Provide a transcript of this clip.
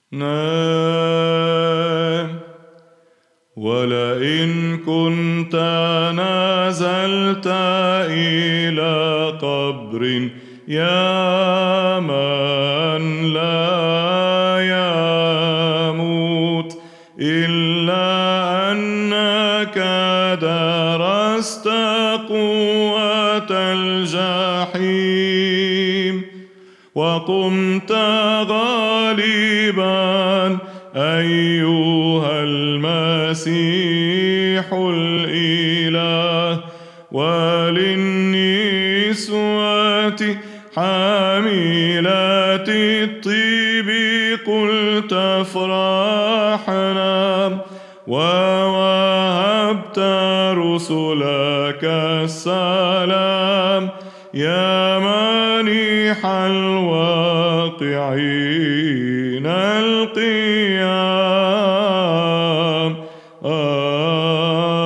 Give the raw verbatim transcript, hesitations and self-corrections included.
نام. ولئن كنت نزلت إلى قبر يا من لا يموت إلا أنك درست قوة الجحيم وقمت غالبا أيها المسيح الإله، وللنسوة حاملات الطيب قلت افرحنا، ووهبت رسلك السلام يا مانح الواقعين القيام. آه